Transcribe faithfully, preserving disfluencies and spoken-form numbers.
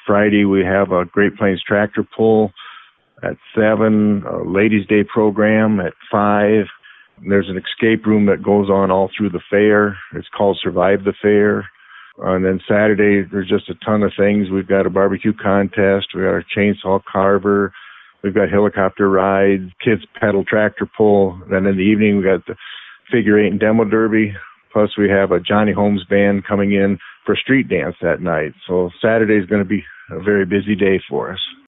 Friday, we have a Great Plains tractor pull at seven, a Ladies' Day program at five. There's an escape room that goes on all through the fair. It's called Survive the Fair. And then Saturday, there's just a ton of things. We've got a barbecue contest. We've got our chainsaw carver. We've got helicopter rides, kids pedal tractor pull. Then in the evening, we got the figure eight and demo derby. Plus, we have a Johnny Holmes band coming in for street dance that night. So Saturday is going to be a very busy day for us.